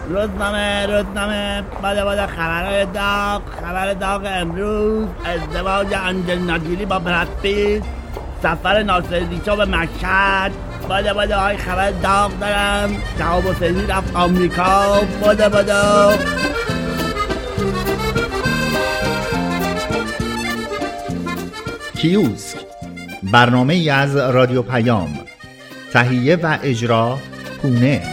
روزنامه باده خبر داغ امروز: ازدواج آنجلینا جولی با براد پیت، سفر ناصرالدین شاه به مشهد. باده های خبر داغ دارم. شهاب حسینی رفت آمریکا. باده کیوسک، برنامه ای از رادیو پیام. تهیه و اجرا پونه.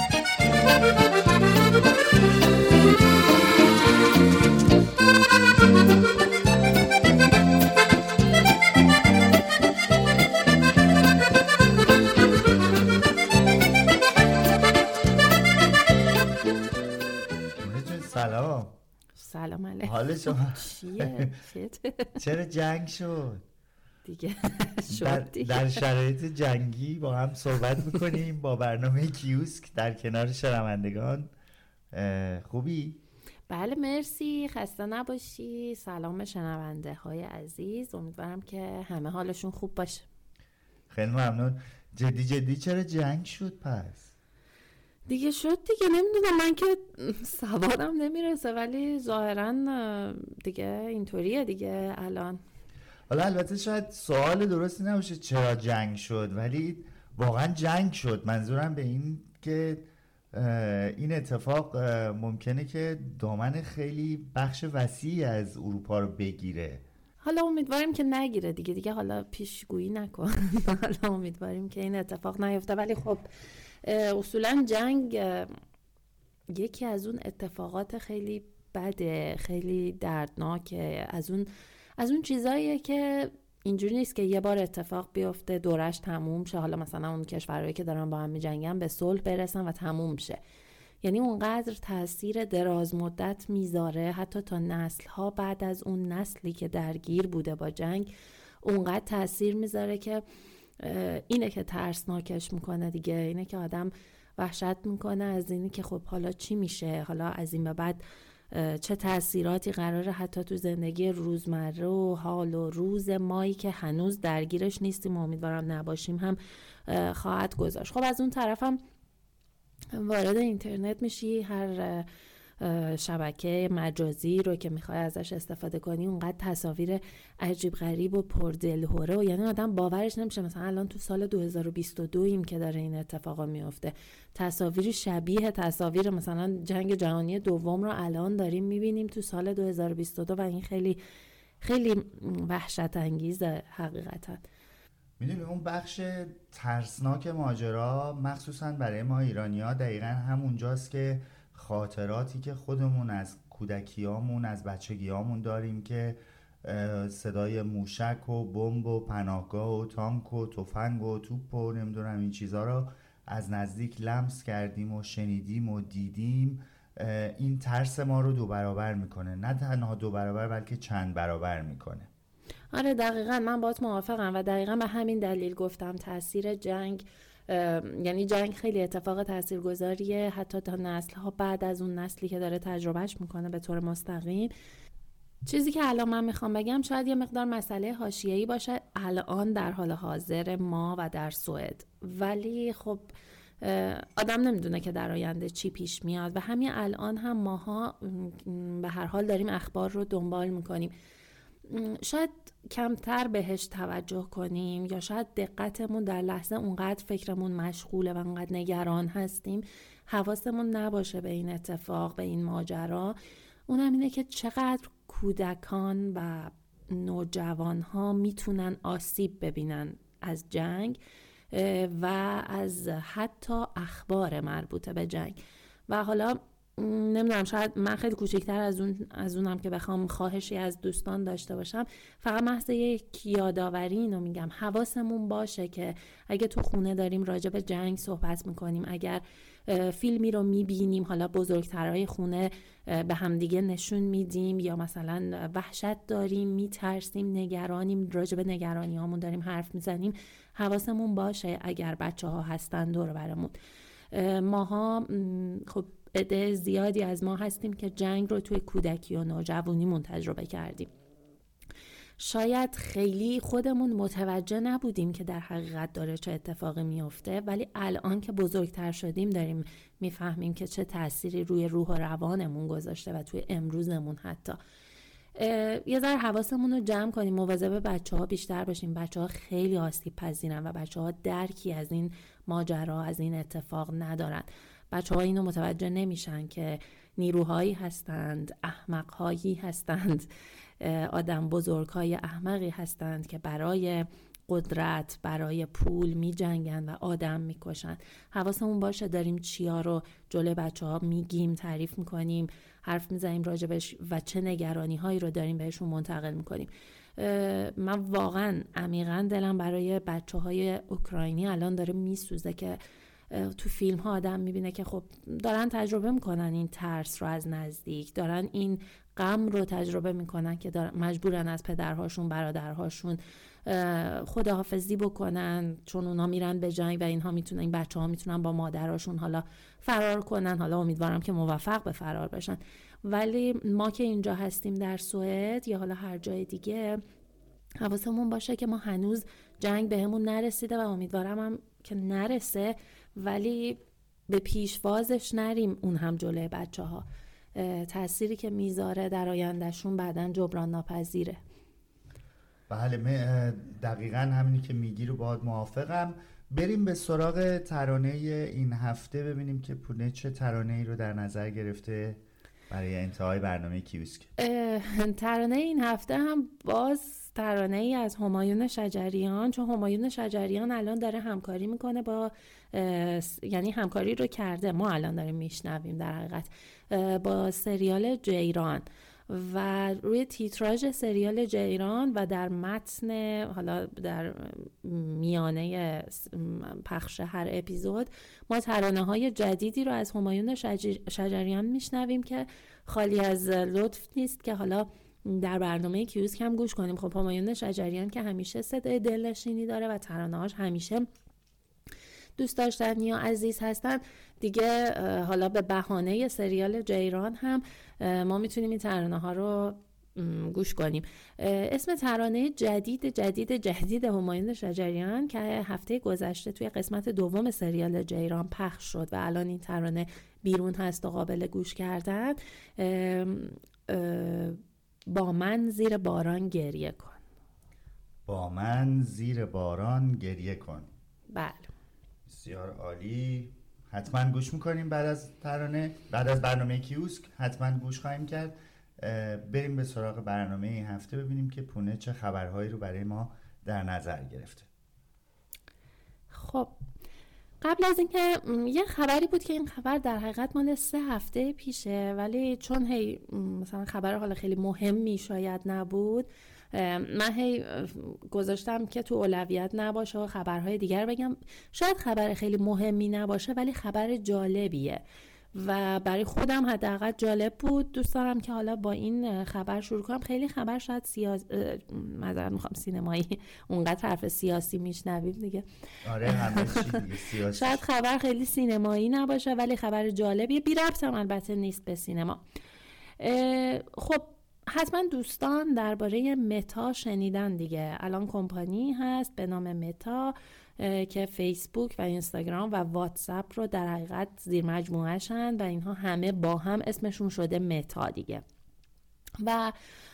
سلام علیکم. حال شما چیه؟ چرا جنگ شد؟ دیگه در شرایط جنگی با هم صحبت میکنیم با برنامه کیوسک در کنار شنوندگان. خوبی؟ بله مرسی، خسته نباشی. سلام شنونده های عزیز، امیدوارم که همه حالشون خوب باشه. خیلی ممنون. جدی چرا جنگ شد پس؟ دیگه شد دیگه، نمیدونم، من که سوادم نمیرسه ولی ظاهرا دیگه اینطوریه دیگه الان. حالا البته شاید سوال درستی نباشه چرا جنگ شد، ولی واقعا جنگ شد. منظورم به این که این اتفاق ممکنه که دامن خیلی بخش وسیعی از اروپا رو بگیره. حالا امیدواریم که نگیره دیگه حالا پیشگویی نکن. حالا امیدواریم که این اتفاق نیفته، ولی خب اصولا جنگ یکی از اون اتفاقات خیلی بده، خیلی دردناکه، از اون چیزاییه که اینجوری نیست که یه بار اتفاق بیفته دورش تموم شه، حالا مثلا اون کشورهایی که دارن با هم می‌جنگن به صلح برسن و تموم شه. یعنی اونقدر تاثیر دراز مدت میذاره، حتی تا نسل‌ها بعد از اون نسلی که درگیر بوده با جنگ اونقدر تاثیر میذاره که اینه که ترسناکش میکنه دیگه. اینه که آدم وحشت میکنه از اینی که خب حالا چی میشه، حالا از این به بعد چه تأثیراتی قراره حتی تو زندگی روزمره و حال و روز مایی که هنوز درگیرش نیستیم و امیدوارم نباشیم هم خواهد گذاشت. خب از اون طرفم وارد اینترنت میشی، هر شبکه مجازی رو که میخوای ازش استفاده کنی اونقدر تصاویر عجیب غریب و پردلهوره و یعنی آدم باورش نمیشه مثلا الان تو سال 2022 ایم که داره این اتفاقا میفته. تصاویر شبیه تصاویر مثلا جنگ جهانی دوم رو الان داریم میبینیم تو سال 2022 و این خیلی خیلی وحشت انگیزه حقیقتا. میدونی اون بخش ترسناک ماجرا مخصوصا برای ما ایرانی‌ها دقیقاً همونجاست که خاطراتی که خودمون از کودکیامون از بچگیامون داریم که صدای موشک و بمب و پناهگاه و تانک و تفنگ و توپ و نمیدونم این چیزها رو از نزدیک لمس کردیم و شنیدیم و دیدیم. این ترس ما رو 2 برابر میکنه، نه تنها 2 برابر بلکه چند برابر میکنه. آره دقیقاً من باهات موافقم و دقیقاً به همین دلیل گفتم تاثیر جنگ، یعنی جنگ خیلی اتفاق تاثیرگذاریه حتی تا نسل‌ها بعد از اون نسلی که داره تجربهش میکنه به طور مستقیم. چیزی که الان من میخوام بگم شاید یه مقدار مسئله حاشیه‌ای باشه الان در حال حاضر ما و در سوئد، ولی خب آدم نمیدونه که در آینده چی پیش میاد و همین الان هم ماها به هر حال داریم اخبار رو دنبال میکنیم. شاید کمتر بهش توجه کنیم یا شاید دقتمون در لحظه اونقدر فکرمون مشغوله و اونقدر نگران هستیم حواسمون نباشه به این اتفاق، به این ماجرا. اونم اینه که چقدر کودکان و نوجوانها میتونن آسیب ببینن از جنگ و از حتی اخبار مربوطه به جنگ. و حالا نمیدونم شاید من خیلی کوچکتر از اونم که بخوام خواهشی از دوستان داشته باشم، فقط محض یک یادآوری اینو میگم حواسمون باشه که اگه تو خونه داریم راجع به جنگ صحبت میکنیم، اگر فیلمی رو میبینیم حالا بزرگترهای خونه به همدیگه نشون میدیم یا مثلا وحشت داریم، میترسیم، نگرانیم، راجع به نگرانی هامون داریم حرف میزنیم، حواسمون باشه اگر بچه ها هستن دور برمون. ماها خب عده زیادی از ما هستیم که جنگ رو توی کودکی و نوجوانیمون تجربه کردیم. شاید خیلی خودمون متوجه نبودیم که در حقیقت داره چه اتفاقی میفته، ولی الان که بزرگتر شدیم داریم میفهمیم که چه تأثیری روی روح و روانمون گذاشته و توی امروزمون حتی. یه ذره حواسمون رو جمع کنیم، مواظب بچه‌ها بیشتر باشیم. بچه‌ها خیلی آسیب پذیرن و بچه‌ها درکی از این ماجرا، از این اتفاق ندارن. بچه‌ها اینو متوجه نمیشن که نیروهایی هستند، احمق‌هایی هستند، آدم بزرگ‌های احمقی هستند که برای قدرت، برای پول می جنگن و آدم می کشن. حواسمون باشه داریم چیا رو جلوی بچه ها میگیم، تعریف میکنیم، حرف میزنیم راجبش و چه نگرانی هایی رو داریم بهشون منتقل میکنیم. من واقعا عمیقا دلم برای بچه های اوکراینی الان داره میسوزه که تو فیلم ها آدم میبینه که خب دارن تجربه میکنن این ترس رو از نزدیک، دارن این غم رو تجربه میکنن که مجبورن از پدرهاشون، برادرهاشون خداحافظی بکنن چون اونا میرن به جنگ و این بچه ها میتونن با مادراشون حالا فرار کنن. حالا امیدوارم که موفق به فرار بشن، ولی ما که اینجا هستیم در سوئد یا حالا هر جای دیگه حواسمون باشه که ما هنوز جنگ بهمون نرسیده و امیدوارم هم که نرسه، ولی به پیشوازش نریم. اون هم جلوی بچه ها تأثیری که میذاره در آیندهشون بعداً جبران ناپذیره. بله، دقیقاً همینی که میگی رو باهات موافقم. بریم به سراغ ترانه این هفته، ببینیم که پونه چه ترانه‌ای رو در نظر گرفته برای انتهای برنامه کیوسک. ترانه این هفته هم باز ترانه ای از همایون شجریان، چون همایون شجریان الان داره همکاری میکنه با یعنی همکاری رو کرده، ما الان داریم میشنویم در حقیقت با سریال جیران و روی تیتراژ سریال جیران و در متن، حالا در میانه پخش هر اپیزود ما ترانه‌های جدیدی رو از همایون شجریان میشنویم که خالی از لطف نیست که حالا در برنامه کیوسک هم گوش کنیم. خب همایون شجریان که همیشه صدای دلنشینی داره و ترانه‌هاش همیشه دوست داشتنی و عزیز هستن دیگه، حالا به بهانه سریال جیران هم ما میتونیم این ترانه ها رو گوش کنیم. اسم ترانه جدید همایون شجریان که هفته گذشته توی قسمت دوم سریال جیران پخش شد و الان این ترانه بیرون هست و قابل گوش کردن، با من زیر باران گریه کن. با من زیر باران گریه کن. بله، بسیار عالی. حتما گوش میکنیم بعد از برنامه کیوسک حتما گوش خواهیم کرد. بریم به سراغ برنامه این هفته، ببینیم که پونه چه خبرهایی رو برای ما در نظر گرفته. خب قبل از اینکه یه خبری بود که این خبر در حقیقت مال 3 هفته پیشه، ولی چون هی مثلا خبر حالا خیلی مهمی شاید نبود، من هی گذاشتم که تو اولویت نباشه و خبرهای دیگر بگم. شاید خبر خیلی مهمی نباشه ولی خبر جالبیه و برای خودم حداقل جالب بود. دوست دارم که حالا با این خبر شروع کنم. خیلی خبر شاید معذرت میخوام سینمایی، اونقدر حرف سیاسی میشنویم دیگه. آره همه چی دیگه سیاسی. شاید خبر خیلی سینمایی نباشه ولی خبر جالبیه، بی ربط هم البته نیست به سینما. خب حتما دوستان درباره متا شنیدن دیگه. الان کمپانی هست به نام متا که فیسبوک و اینستاگرام و واتساپ رو در حقیقت زیر مجموعه‌شن و اینها همه با هم اسمشون شده متا دیگه و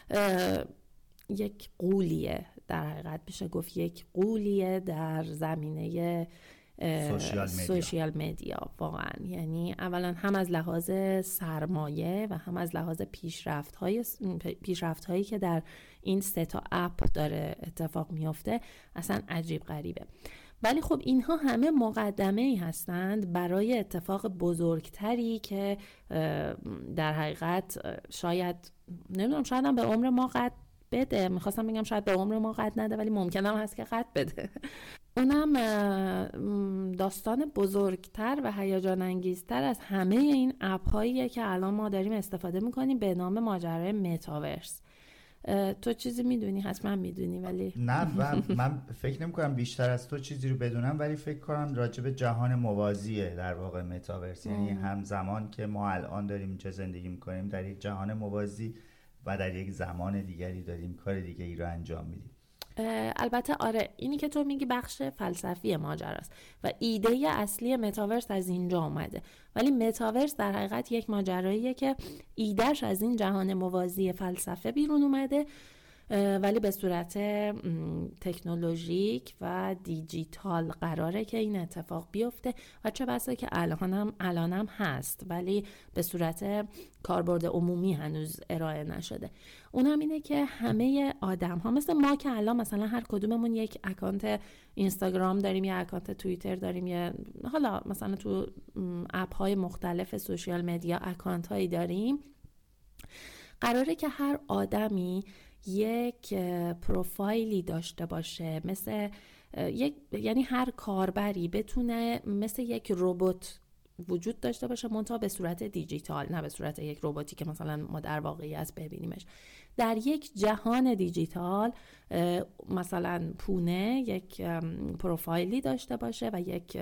یک غولیه، در حقیقت میشه گفت یک غولیه در زمینه سوشیال مدیا واقعا. یعنی اولا هم از لحاظ سرمایه و هم از لحاظ پیشرفت هایی که در این 3 تا اپ داره اتفاق میفته اصلا عجیب غریبه. ولی خب اینها همه مقدمه ای هستند برای اتفاق بزرگتری که در حقیقت شاید نمیدونم، شاید هم به عمر ما قد بده. میخواستم بگم شاید به عمر ما قد نده ولی ممکنه هم هست که قد بده. اونم داستان بزرگتر و هیجان انگیزتر از همه این اپ هاییه که الان ما داریم استفاده میکنیم به نام ماجرای متاورس. تو چیزی میدونی؟ حتما میدونی ولی نه من فکر نمی کنم بیشتر از تو چیزی رو بدونم، ولی فکر کنم راجع به جهان موازیه در واقع متاورس. یعنی همزمان که ما الان داریم اینجا زندگی میکنیم در یک جهان موازی و در یک زمان دیگری داریم کار دیگری رو انجام میدیم. البته آره، اینی که تو میگی بخش فلسفی ماجراست و ایده اصلی متاورس از اینجا اومده، ولی متاورس در حقیقت یک ماجراییه که ایدهش از این جهان موازی فلسفه بیرون اومده، ولی به صورت تکنولوژیک و دیجیتال قراره که این اتفاق بیفته و چه بسا که الانم هست، ولی به صورت کاربرد عمومی هنوز ارائه نشده. اون هم اینه که همه آدم ها مثل ما که الان مثلا هر کدوممون یک اکانت اینستاگرام داریم، یا اکانت توییتر داریم، یا حالا مثلا تو اپ های مختلف سوشیال مدیا اکانت هایی داریم، قراره که هر آدمی یک پروفایلی داشته باشه، مثل یعنی هر کاربری بتونه مثل یک ربات وجود داشته باشه، منتها به صورت دیجیتال، نه به صورت یک رباتی که مثلا ما در واقعیت ببینیمش. در یک جهان دیجیتال مثلا پونه یک پروفایلی داشته باشه و یک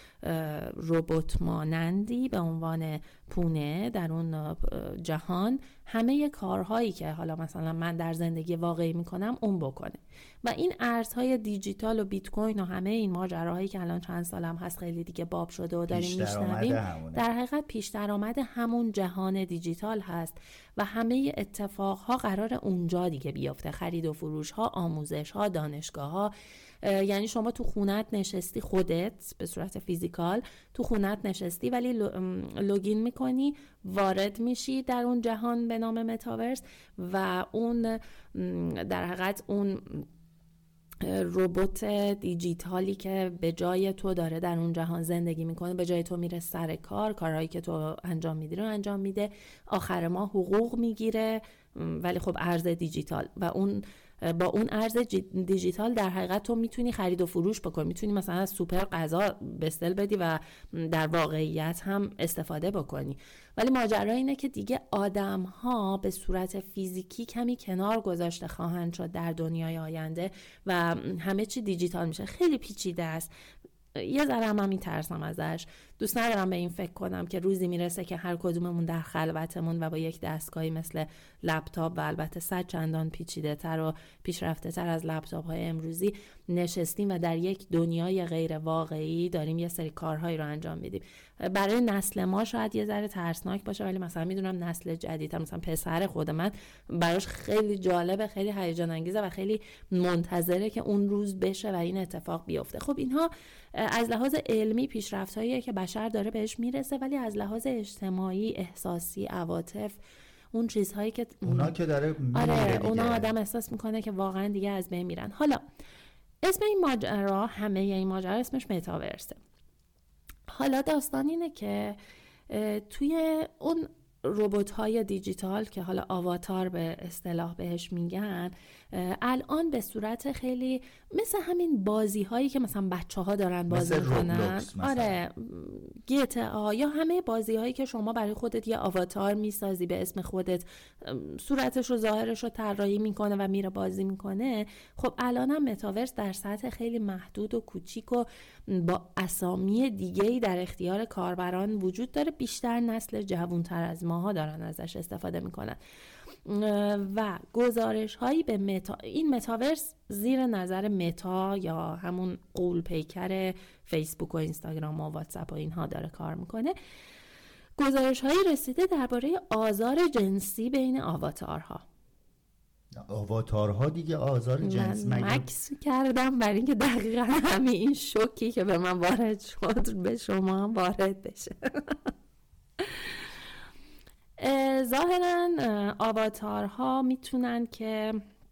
ربات مانندی به عنوان پونه در اون جهان همه کارهایی که حالا مثلا من در زندگی واقعی میکنم اون بکنه. و این ارزهای دیجیتال و بیت کوین و همه این ماجراهایی که الان چند سالم هست خیلی دیگه باب شده و داریم میشنویم، در حقیقت پیش درآمد همون جهان دیجیتال هست و همه اتفاقها قرار اونجا دیگه بیفته، خرید و فروش ها، آموزش ها، دانشگاه ها. یعنی شما تو خونت نشستی، خودت به صورت فیزیکال تو خونت نشستی، ولی لوگین میکنی، وارد میشی در اون جهان به نام متاورس و اون در حقیقت اون ربات دیجیتالی که به جای تو داره در اون جهان زندگی میکنه، به جای تو میره سر کارهایی که تو انجام میدی رو انجام میده، آخر ماه حقوق میگیره، ولی خب ارز دیجیتال. و اون با اون ارز دیجیتال در حقیقت تو میتونی خرید و فروش بکنی، میتونی مثلا از سوپر غذا بستل بدی و در واقعیت هم استفاده بکنی. ولی ماجرا اینه که دیگه آدم ها به صورت فیزیکی کمی کنار گذاشته خواهند شد در دنیای آینده و همه چی دیجیتال میشه. خیلی پیچیده است، یه ذره هم میترسم ازش. دوست ندارم به این فکر کنم که روزی میرسه که هر کدوممون در خلوتمون و با یک دستگاهی مثل لپتاپ و البته 100 چندان پیچیده تر و پیشرفته تر از لپتاپ های امروزی نشستیم و در یک دنیای غیر واقعی داریم یه سری کارهایی رو انجام میدیم. برای نسل ما شاید یه ذره ترسناک باشه، ولی مثلا میدونم نسل جدیدتر، مثلا پسر خود من، براش خیلی جالبه، خیلی هیجان انگیزه و خیلی منتظره که اون روز بشه و این اتفاق بیفته. خب اینها از لحاظ علمی پیشرفت‌هاییه که بشر داره بهش میرسه، ولی از لحاظ اجتماعی، احساسی، عواطف، اون چیزهایی که اونا که داره میره آره اونا آدم احساس میکنه که واقعا دیگه از بین میرن. حالا اسم این ماجرا، همه این ماجرا اسمش متاورسه. حالا داستان اینه که توی اون ربات‌های دیجیتال که حالا آواتار به اصطلاح بهش میگن، الان به صورت خیلی مثل همین بازی‌هایی که مثلا بچه‌ها دارن بازی می‌کنن، آره GTA یا همه بازی‌هایی که شما برای خودت یه آواتار می‌سازی به اسم خودت، صورتش و ظاهرش رو طراحی می‌کنه و میره بازی می‌کنه. خب الانم متاورس در سطح خیلی محدود و کوچیک و با اسامی دیگه‌ای در اختیار کاربران وجود داره. بیشتر نسل جوان‌تر از ماها دارن ازش استفاده می‌کنن و گزارش هایی به این متاورس زیر نظر متا یا همون غول پیکر فیسبوک و اینستاگرام و واتساپ و اینها داره کار میکنه. گزارش هایی رسیده درباره آزار جنسی بین آواتارها. آواتارها دیگه آزار جنس من مکس کردم برای اینکه دقیقا همین این شوکی که به من وارد شد به شما هم وارد بشه. ظاهراً آواتارها میتونن که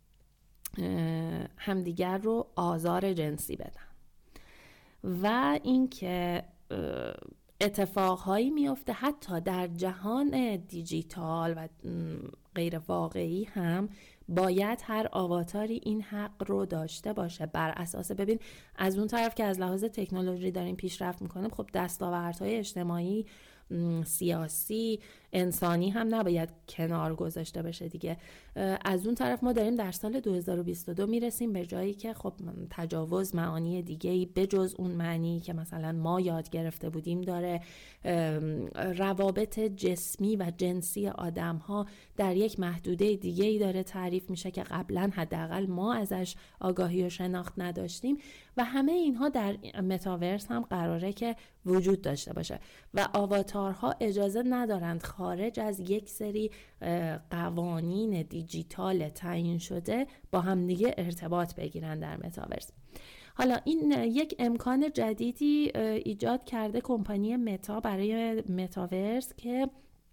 همدیگر رو آزار جنسی بدن و اینکه اتفاقهایی میفته حتی در جهان دیجیتال و غیر واقعی هم باید هر آواتاری این حق رو داشته باشه. بر اساس ببین از اون طرف که از لحاظ تکنولوژی داریم پیشرفت میکنیم، خب دستاوردهای اجتماعی سیاسی، انسانی هم نباید کنار گذاشته بشه دیگه. از اون طرف ما داریم در سال 2022 میرسیم به جایی که خب تجاوز معانی دیگه‌ای بجز اون معنی که مثلا ما یاد گرفته بودیم داره. روابط جسمی و جنسی آدم‌ها در یک محدوده دیگه‌ای داره تعریف میشه که قبلا حداقل ما ازش آگاهی و شناخت نداشتیم و همه اینها در متاورس هم قراره که وجود داشته باشه و آواتارها اجازه ندارند خارج از یک سری قوانین دیجیتال تعیین شده با همدیگه ارتباط بگیرن در متاورس. حالا این یک امکان جدیدی ایجاد کرده کمپانی متا برای متاورس که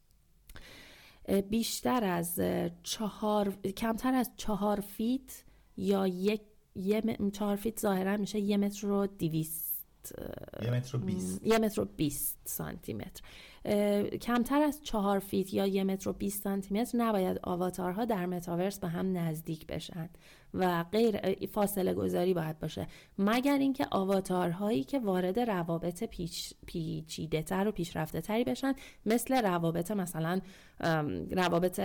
کمتر از 4 فیت یا 4 فیت ظاهرا میشه 1 متر و 1 متر و 20 سانتی متر. کمتر از 4 فیت یا 1 متر و 20 سانتی متر نباید آواتارها در متاورس به هم نزدیک بشن و غیر فاصله گذاری باید باشه، مگر اینکه آواتارهایی که وارد روابط پیچیده تر و پیشرفته تری بشن، مثل روابط مثلا روابط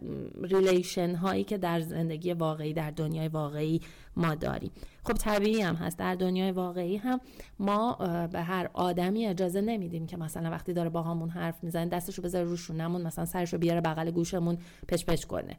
ریلیشن هایی که در زندگی واقعی در دنیای واقعی ما داریم. خب طبیعی هم هست در دنیای واقعی هم ما به هر آدمی اجازه نمیدیم که مثلا وقتی داره با همون حرف میزنه دستشو بذاره رو شونمون، مثلا سرشو بیاره بغل گوشمون پچ پچ کنه.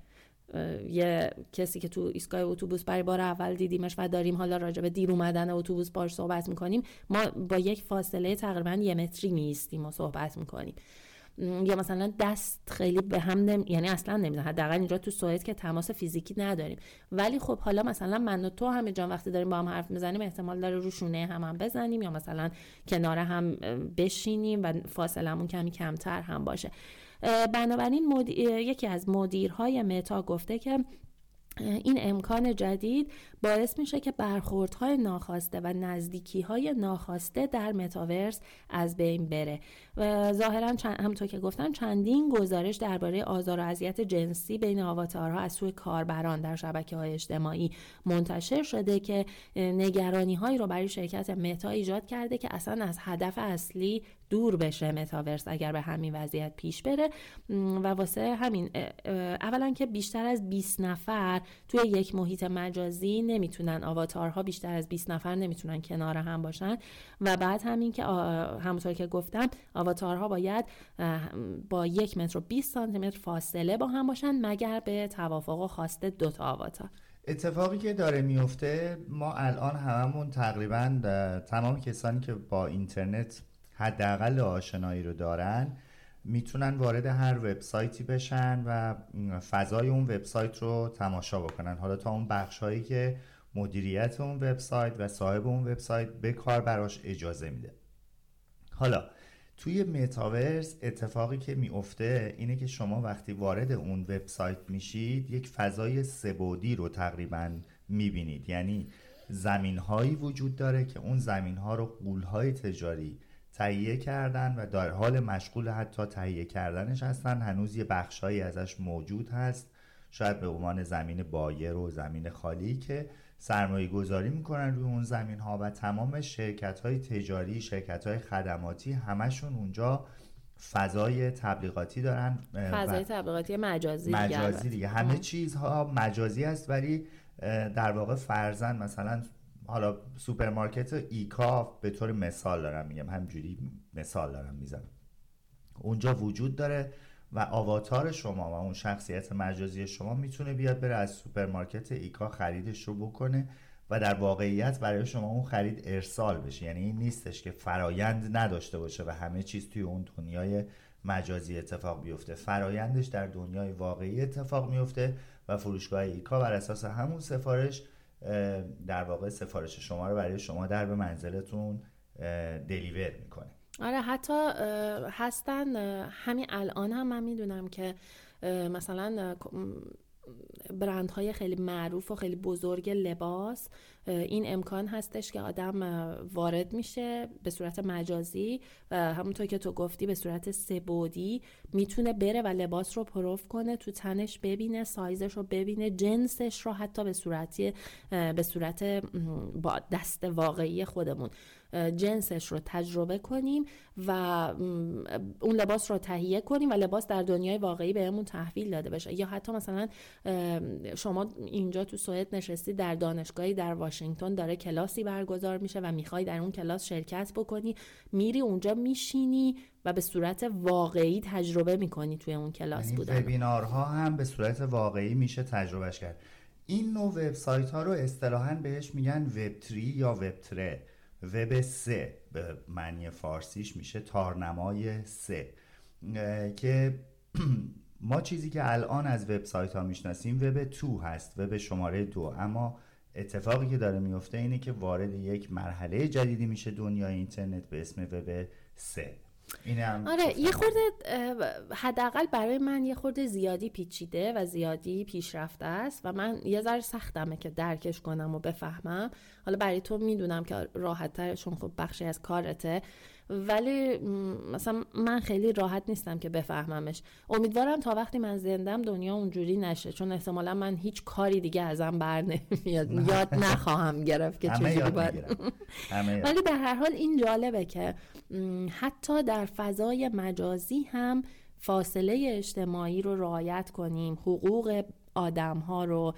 یه کسی که تو ایستگاه اتوبوس برای بار اول دیدیمش و داریم حالا راجع به دیر اومدن اتوبوس باهاش صحبت میکنیم، ما با یک فاصله تقریبا 1 متری میایستیم و صحبت میکنیم. یا مثلا دست خیلی به هم یعنی اصلا نمیزنه، حداقل اینجا تو سوئد که تماس فیزیکی نداریم، ولی خب حالا مثلا من و تو همه جان وقتی داریم با هم حرف میزنیم احتمال داره رو شونه هم بزنیم یا مثلا کنار هم بشینیم و فاصلمون کمی کمتر هم باشه. بنابراین یکی از مدیرهای متا گفته که این امکان جدید باعث میشه که برخوردهای ناخواسته و نزدیکی‌های ناخواسته در متاورس از بین بره. و ظاهراً همونطور که گفتم چندین گزارش درباره آزار و اذیت جنسی بین آواتارها از سوی کاربران در شبکه‌های اجتماعی منتشر شده که نگرانی‌هایی رو برای شرکت متا ایجاد کرده که اصلا از هدف اصلی دور بشه متاورس اگر به همین وضعیت پیش بره. و واسه همین اولا که بیشتر از 20 نفر توی یک محیط مجازی نمیتونن، آواتارها بیشتر از 20 نفر نمیتونن کنار هم باشن و بعد همین که همونطور که گفتم آواتارها باید با 1 متر و 20 سانتی متر فاصله با هم باشن مگر به توافق و خواست 2 تا آواتار. اتفاقی که داره میفته، ما الان هممون تقریبا تمام کسانی که با اینترنت حداقل آشنایی رو دارن میتونن وارد هر وبسایتی بشن و فضای اون وبسایت رو تماشا بکنن، حالا تا اون بخش‌هایی که مدیریت اون وبسایت و صاحب اون وبسایت به کار براش اجازه میده. حالا توی متاورس اتفاقی که میفته اینه که شما وقتی وارد اون وبسایت میشید یک فضای سه‌بعدی رو تقریبا میبینید، یعنی زمین‌هایی وجود داره که اون زمین‌ها رو غول‌های تجاری تهیه کردن و در حال مشغول حتی تهیه کردنش هستن. هنوز یه بخشایی ازش موجود هست، شاید به عنوان زمین بایر و زمین خالی که سرمایه گذاری میکنن روی اون زمین ها و تمام شرکت های تجاری، شرکت های خدماتی همشون اونجا فضای تبلیغاتی دارن، فضای تبلیغاتی مجازی دیگه همه چیزها مجازی است، ولی در واقع فرضاً مثلا حالا سوپرمارکت ایکا به طور مثال دارم میگم، همجوری مثال دارم میزنم، اونجا وجود داره و آواتار شما و اون شخصیت مجازی شما میتونه بیاد بره از سوپرمارکت ایکا خریدش رو بکنه و در واقعیت برای شما اون خرید ارسال بشه. یعنی این نیستش که فرایند نداشته باشه و همه چیز توی اون دنیای مجازی اتفاق بیفته، فرایندش در دنیای واقعی اتفاق میفته و فروشگاه ایکا بر اساس همون سفارش در واقع سفارش شما رو برای شما در به منزلتون دلیور میکنه. آره حتی هستن همین الان هم من میدونم که مثلا برندهای خیلی معروف و خیلی بزرگ لباس این امکان هستش که آدم وارد میشه به صورت مجازی و همونطور که تو گفتی به صورت سه‌بعدی میتونه بره و لباس رو پروف کنه، تو تنش ببینه، سایزش رو ببینه، جنسش رو حتی به صورت با دست واقعی خودمون جنسش رو تجربه کنیم و اون لباس رو تهیه کنیم و لباس در دنیای واقعی بهمون تحویل داده بشه. یا حتی مثلا شما اینجا تو سوئد نشستی در دانشگاهی در واشنگتن، داره کلاسی برگزار میشه و میخوای در اون کلاس شرکت بکنی، میری اونجا میشینی و به صورت واقعی تجربه میکنی توی اون کلاس بودن. یعنی وبینارها هم به صورت واقعی میشه تجربهش کرد. این نوع وبسایت ها رو اصطلاحاً بهش میگن وب 3 یا وب 3. وب 3 به معنی فارسیش میشه تارنمای 3 که ما چیزی که الان از وبسایت ها میشناسیم وب 2 هست، وب شماره 2. اما اتفاقی که داره میفته اینه که وارد یک مرحله جدیدی میشه دنیای اینترنت به اسم وب 3. آره یه خورده حداقل برای من یه خورده زیادی پیچیده و زیادی پیشرفته است و من یه ذره سختمه که درکش کنم و بفهمم. حالا برای تو میدونم که راحت تر چون خب بخشی از کارته، ولی مثلا من خیلی راحت نیستم که بفهممش. امیدوارم تا وقتی من زندم دنیا اونجوری نشه، چون احتمالا من هیچ کاری دیگه ازم بر نمیاد، یاد نخواهم گرفت که چجوری باید. ولی در هر حال این جالبه که حتی در فضای مجازی هم فاصله اجتماعی رو رعایت کنیم، حقوق آدم ها رو،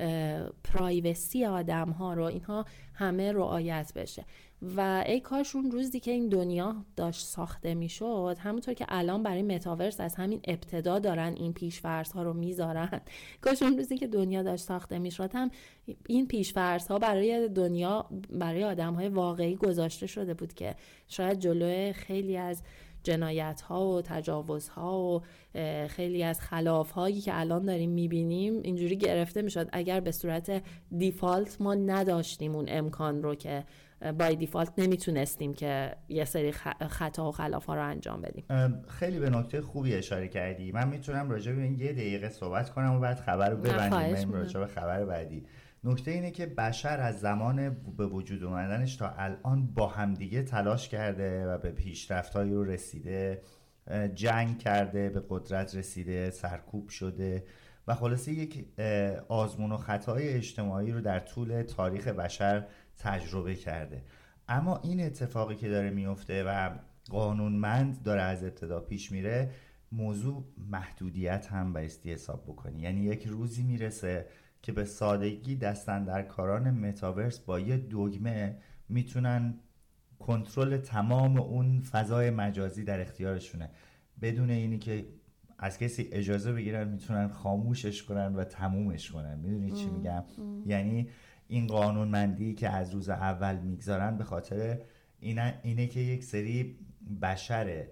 پرایوسی آدم ها رو، اینها همه رعایت بشه. و ای کاش اون روزی که این دنیا داشت ساخته میشد، همونطور که الان برای متاورس از همین ابتدا دارن این پیش‌فرض ها رو میذارن، کاش اون روزی که دنیا داشت ساخته میشد هم این پیش‌فرض ها برای دنیا، برای آدم های واقعی گذاشته شده بود که شاید جلوی خیلی از جنایت ها و تجاوز ها و خیلی از خلاف هایی که الان داریم میبینیم اینجوری گرفته میشد اگر به صورت دیفالت ما نداشتیم اون امکان رو که بای دیفالت نمیتونستیم که یه سری خطا و خلاف ها رو انجام بدیم. خیلی به نکته خوبی اشاره کردی. من میتونم راجع به این 1 دقیقه صحبت کنم و بعد خبر رو ببندیم راجع به خبر بعدی. نکته اینه که بشر از زمان به وجود اومدنش تا الان با همدیگه تلاش کرده و به پیشرفت‌هایی رو رسیده، جنگ کرده، به قدرت رسیده، سرکوب شده و خلاصه یک آزمون و خطای اجتماعی رو در طول تاریخ بشر تجربه کرده. اما این اتفاقی که داره میفته و قانونمند داره از ابتدا پیش میره، موضوع محدودیت هم بایستی حساب بکنی. یعنی یک روزی میرسه که به سادگی دستاندرکاران متاورس با یه دگمه میتونن کنترل تمام اون فضای مجازی در اختیارشونه، بدون اینی که از کسی اجازه بگیرن میتونن خاموشش کنن و تمومش کنن. میدونی چی میگم؟ یعنی این قانونمندی که از روز اول میگذارن به خاطر اینه که یک سری بشر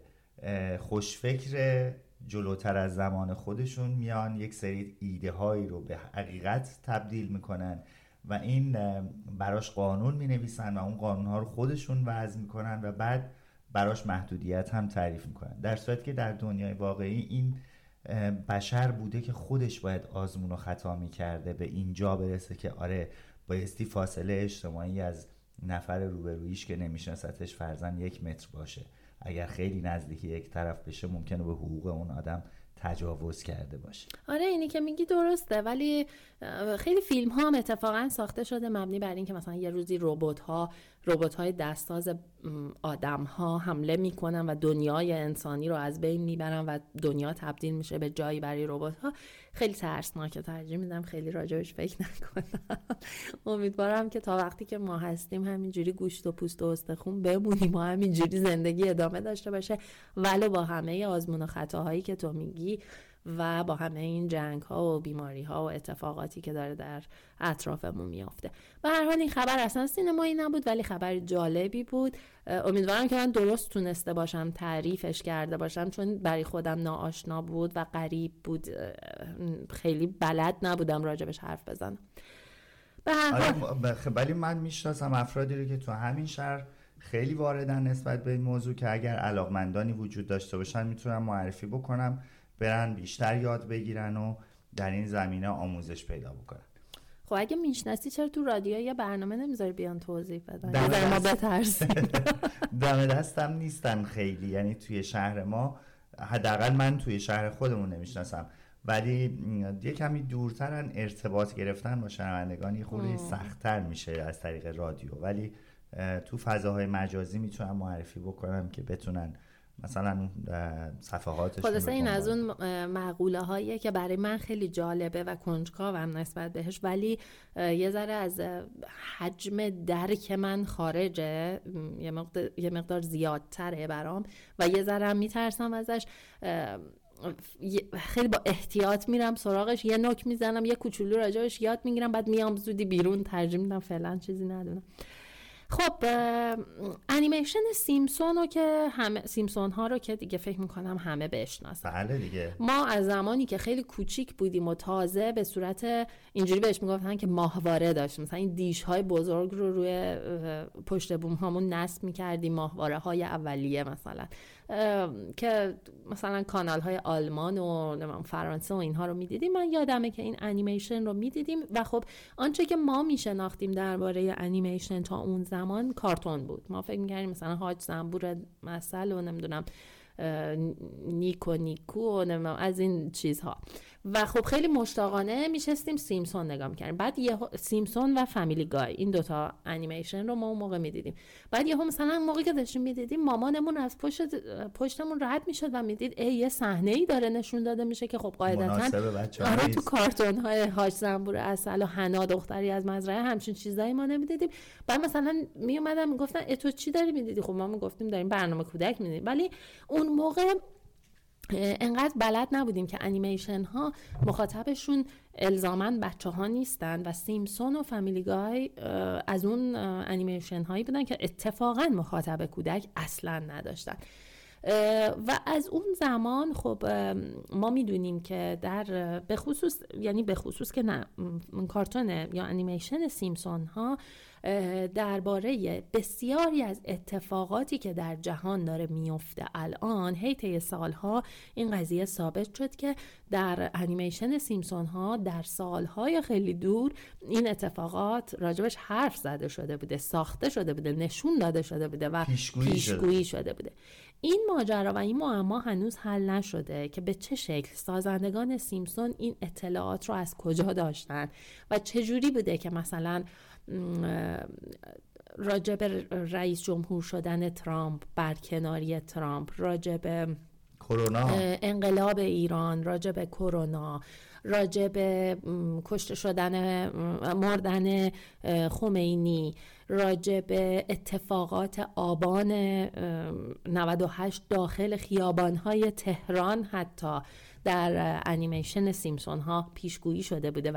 خوشفکر جلوتر از زمان خودشون میان یک سری ایده هایی رو به حقیقت تبدیل میکنن و این براش قانون مینویسن و اون قانون ها رو خودشون وضع میکنن و بعد براش محدودیت هم تعریف میکنن. در صورتی که در دنیای واقعی این بشر بوده که خودش باید آزمون و خطا میکرده به اینجا برسه که آره بایستی فاصله اجتماعی از نفر روبرویش که نمیشناستش فرضاً 1 متر باشه. اگر خیلی نزدیک یک طرف بشه ممکنه به حقوق اون آدم تجاوز کرده باشه. آره اینی که میگی درسته، ولی خیلی فیلم ها هم اتفاقا ساخته شده مبنی بر این که مثلا یه روزی ربات های دستساز آدم ها حمله میکنن و دنیای انسانی رو از بین میبرن و دنیا تبدیل میشه به جایی برای ربات ها. خیلی ترسناکه، ترجیح میدم خیلی راجبش فکر نکنم. امیدوارم که تا وقتی که ما هستیم همینجوری گوشت و پوست و استخون بمونیم و همینجوری زندگی ادامه داشته باشه، ولو با همه آزمون و خطاهایی که تو میگی و با همه این جنگ ها و بیماری ها و اتفاقاتی که داره در اطرافمون میافته. به هر حال این خبر اصلا سینمایی نبود ولی خبر جالبی بود. امیدوارم که من درست تونسته باشم تعریفش کرده باشم، چون برای خودم ناآشنا بود و غریب بود، خیلی بلد نبودم راجبش حرف بزنم. به هر حال ولی من میشناسم افرادی رو که تو همین شهر خیلی واردن نسبت به این موضوع که اگر علاقمندانی وجود داشته باشن میتونم معرفی بکنم، برن بیشتر یاد بگیرن و در این زمینه آموزش پیدا بکنن. خب اگه میشناسی چرا تو رادیو یه برنامه نمیذاری بیان توضیح بدن؟ ما بترسیم. دم دستم نیستن خیلی، یعنی توی شهر ما، حداقل من توی شهر خودمون نمیشناسم، ولی یه کمی دورترن، ارتباط گرفتن با شنوندگان یه خورده سخت‌تر میشه از طریق رادیو، ولی تو فضاهای مجازی میتونم معرفی بکنم که بتونن مثلا صفحاتشون. خلاصه این از اون مقوله هاییه که برای من خیلی جالبه و کنجکاوم نسبت بهش، ولی یه ذره از حجم درک من خارجه، یه مقدار زیادتره برام و یه ذره هم میترسم ازش. خیلی با احتیاط میرم سراغش، یه نوک میزنم، یه کوچولو راجبش یاد میگیرم، بعد میام زودی بیرون، ترجیح میدم فعلا چیزی ندونم. خب انیمیشن سیمسون ها رو که دیگه فکر میکنم همه بشناسن. بله دیگه. ما از زمانی که خیلی کوچیک بودیم و تازه به صورت اینجوری بهش میگفتن که ماهواره داشتیم، مثلا این دیش های بزرگ رو روی پشت بوم هامون نصب میکردیم، ماهواره های اولیه مثلا که مثلا کانال های آلمان و فرانسه و اینها رو میدیدیم. من یادمه که این انیمیشن رو میدیدیم و خب آنچه که ما میشناختیم درباره انیمیشن تا اون زمان کارتون بود. ما فکر میکردیم مثلا حاج زنبور مثل و نمیدونم نیکو و نمیدونم از این چیزها و خب خیلی مشتاقانه میشستیم سیمسون نگاه میکردیم. بعد سیمسون و فامیلی گای، این دوتا انیمیشن رو ما اون موقع میدیدیم. بعد مثلا موقعی که داشتیم میدیدیم مامانمون از پشتمون رد میشد و میدید یه صحنه‌ای داره نشون داده میشه که خب قاعدتاً تو کارتون های حاج زنبور عسل و حنا دختری از مزرعه همچین چیزایی ما نمیدیدیم. بعد مثلا میومدن میگفتن تو چی داری میدیدی؟ خب ما میگفتیم داریم برنامه کودک میدیدیم. ولی اون موقع انقدر بلد نبودیم که انیمیشن ها مخاطبشون الزاماً بچه ها نیستن و سیمسون و فامیلی گای از اون انیمیشن هایی بودن که اتفاقاً مخاطب کودک اصلاً نداشتن. و از اون زمان خب ما میدونیم که به خصوص که نه کارتون یا انیمیشن سیمسون ها درباره بسیاری از اتفاقاتی که در جهان داره میفته الان طی سالها این قضیه ثابت شد که در انیمیشن سیمسون ها در سالهای خیلی دور این اتفاقات راجبش حرف زده شده بوده، ساخته شده بوده، نشون داده شده بوده و پیشگویی شده بوده. این ماجرا و این معما هنوز حل نشده که به چه شکل سازندگان سیمسون این اطلاعات رو از کجا داشتن و چجوری بوده که مثلا راجب رئیس جمهور شدن ترامپ، برکناری ترامپ، راجب کرونا، انقلاب ایران، راجب کرونا، راجب کشته شدن مردن خمینی، راجب اتفاقات آبان 98 داخل خیابان‌های تهران حتی در انیمیشن سیمسون ها پیشگویی شده بوده و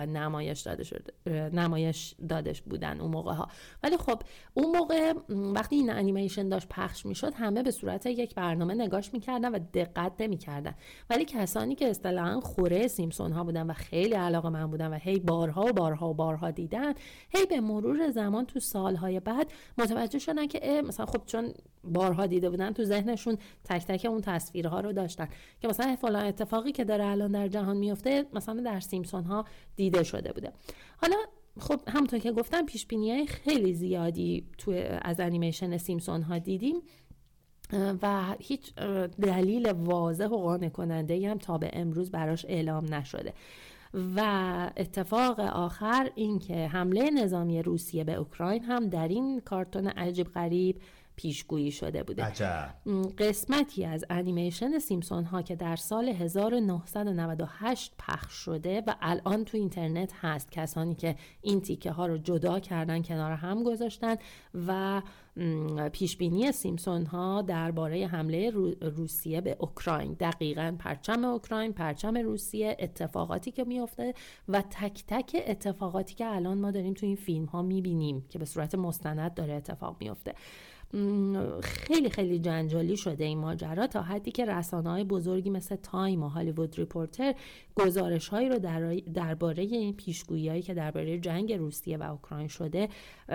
نمایش داده بودن اون موقع ها. ولی خب اون موقع وقتی این انیمیشن داشت پخش میشد همه به صورت یک برنامه نگاش میکردن و دقت نمیکردن، ولی کسانی که اصطلاحاً خوره سیمسون ها بودن و خیلی علاقه‌مند بودن و هی بارها دیدن، هی به مرور زمان تو سالهای بعد متوجه شدن که مثلا خب چون بارها دیده بودن تو ذهنشون تک تک اون تصویرها رو داشتن که مثلا فلان اتفاقی که داره الان در جهان میفته مثلا در سیمسون ها دیده شده بوده. حالا خب همونطور که گفتم پیش بینی‌های خیلی زیادی از انیمیشن سیمسون ها دیدیم و هیچ دلیل واضح و قانع کننده‌ای هم تا به امروز براش اعلام نشده. و اتفاق آخر این که حمله نظامی روسیه به اوکراین هم در این کارتون عجیب غریب پیشگویی شده بوده. عجب. قسمتی از انیمیشن سیمسون ها که در سال 1998 پخش شده و الان تو اینترنت هست، کسانی که این تیکه ها رو جدا کردن کنار هم گذاشتن و پیشبینی سیمسون ها درباره حمله روسیه به اوکراین، دقیقاً پرچم اوکراین، پرچم روسیه، اتفاقاتی که میفته و تک تک اتفاقاتی که الان ما داریم تو این فیلم ها میبینیم که به صورت مستند داره اتفاق میفته. خیلی خیلی جنجالی شده این ماجرا تا حدی که رسانه‌های بزرگی مثل تایم و هالیوود ریپورتر گزارش‌هایی رو درباره این پیشگویی‌هایی که درباره جنگ روسیه و اوکراین شده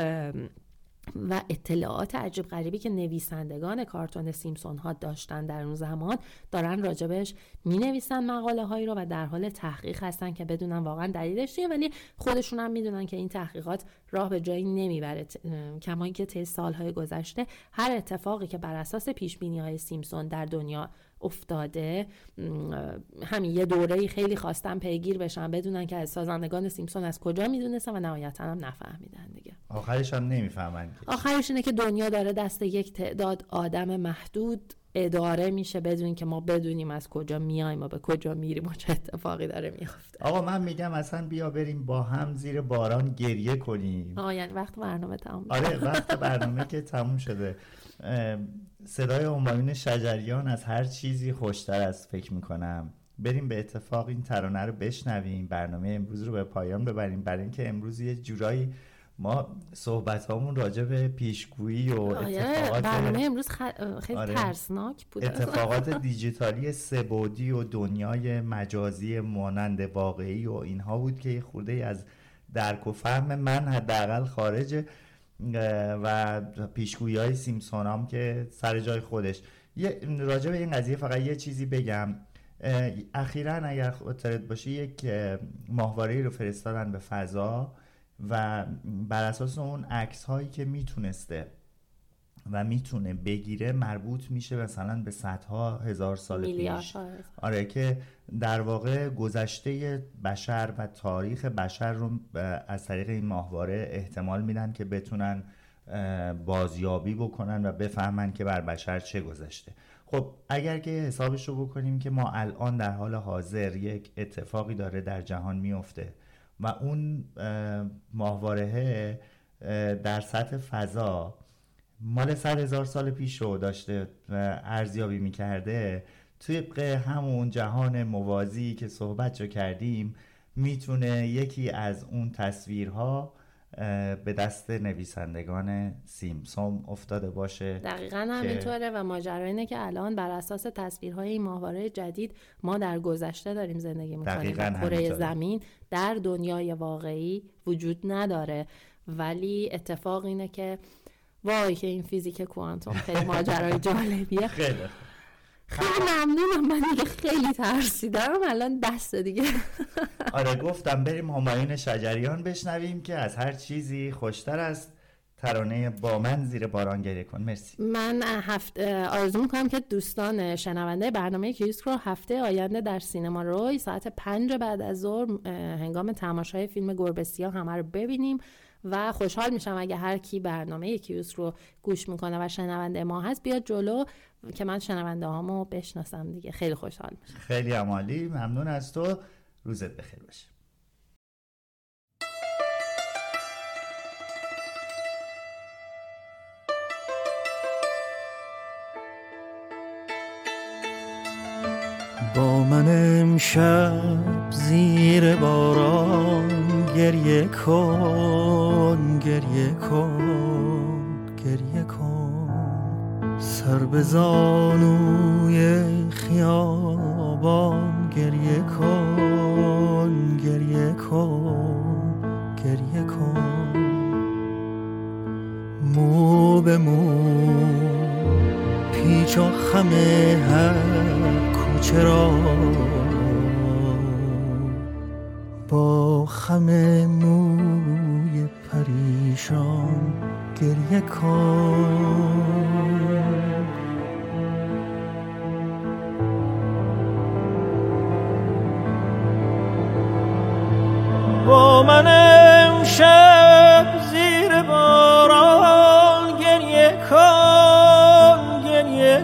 و اطلاعات عجیب غریبی که نویسندگان کارتون سیمسون ها داشتن در اون زمان دارن راجبش می نویسن مقاله هایی رو و در حال تحقیق هستن که بدونن واقعا دلیلش چیه، ولی خودشون هم میدونن که این تحقیقات راه به جایی نمیبره. کما اینکه طی سالهای گذشته هر اتفاقی که بر اساس پیش بینی های سیمسون در دنیا افتاده. همین یه دوره‌ای خیلی خواستن پیگیر بشن بدونن که از سازندگان سیمپسون از کجا میدونستن و نهایتاً هم نفهمیدن دیگه. آخرش هم نمیفهمن. آخرش اینه که دنیا داره دست یک تعداد آدم محدود اداره میشه بدون که ما بدونیم از کجا میایم و به کجا میریم و چه اتفاقی داره میفته. آقا من میگم اصلا بیا بریم با هم زیر باران گریه کنیم. یعنی وقت برنامه تموم شده. آره وقت برنامه که تموم شده. صدای همایون شجریان از هر چیزی خوشتر است فکر میکنم. بریم به اتفاق این ترانه رو بشنویم، برنامه امروز رو به پایان ببریم، برای اینکه امروز یه جورایی ما صحبتامون راجع به پیشگویی و اتفاقات برنامه امروز خیلی ترسناک بود. اتفاقات دیجیتالی سه‌بعدی و دنیای مجازی مانند واقعی و اینها بود که یه خورده از درک و فهم من حداقل خارجه و پیشگویی‌های سیمپسون هم که سر جای خودش. راجع به این قضیه فقط یه چیزی بگم. اخیراً اگر خاطرت باشه یک ماهواره‌ای رو فرستادن به فضا و بر اساس اون عکس هایی که میتونسته و میتونه بگیره مربوط میشه مثلا به صدها هزار سال پیش. آره که در واقع گذشته بشر و تاریخ بشر رو از طریق این ماهواره احتمال میدن که بتونن بازیابی بکنن و بفهمن که بر بشر چه گذشته. خب اگر که حسابش رو بکنیم که ما الان در حال حاضر یک اتفاقی داره در جهان میفته و اون ماهواره در سطح فضا مال 100,000 سال پیش رو داشته ارزیابی میکرده، توی همون جهان موازی که صحبت رو کردیم میتونه یکی از اون تصویرها به دست نویسندگان سیمپسون افتاده باشه. دقیقاً همینطوره و ماجرا اینه که الان بر اساس تصویرهای این ماهواره جدید ما در گذشته داریم زندگی میکنیم. کره زمین در دنیای واقعی وجود نداره، ولی اتفاق اینه که وای که این فیزیک کوانتوم خیلی ماجرای جالبیه. خیلی ممنونم، من دیگه خیلی ترسیدم الان دست دیگه. آره گفتم بریم همایون شجریان بشنویم که از هر چیزی خوشتر است. ترانه با من زیر باران گریه کن. مرسی. من آرزو میکنم که دوستان شنونده برنامه کیوسک رو هفته آینده در سینما روی ساعت 5 بعد از ظهر هنگام تماشای فیلم گربه سیاه همه رو ببینیم و خوشحال میشم اگه هر کی برنامه کیوسک رو گوش میکنه و شنونده ما هست بیاد جلو که من شنونده هامو بشناسم دیگه. خیلی خوشحال میشم. خیلی عالی، ممنون از تو. روزت بخیر باشه. با من امشب زیر باران گریه کن، گریه کن، گریه کن، سر به زانوی خیابان گریه کن، گریه کن، گریه کن، مو به مو پیچ و خم هر کوچه را با خم موی پریشان گریه کن. با من امشب زیر باران گریه کن، گریه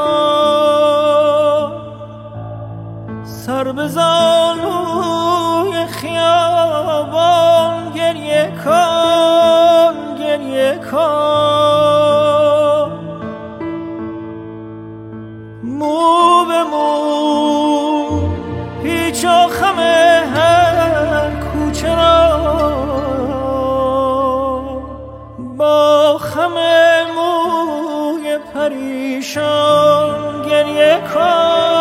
کن، سر به زانوی خیابان گریه کن، گریه کن، مو به مو پیچ و خم هر کوچه را با خم موی پریشان گریه کن.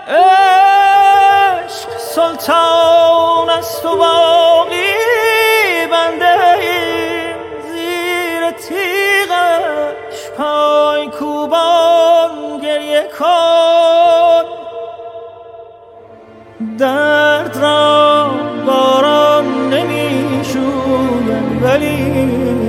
عشق سلطان است و باقی بنده ایم، زیر تیغش پای کوبان گریه کن. درد را باران نمی شوید ولی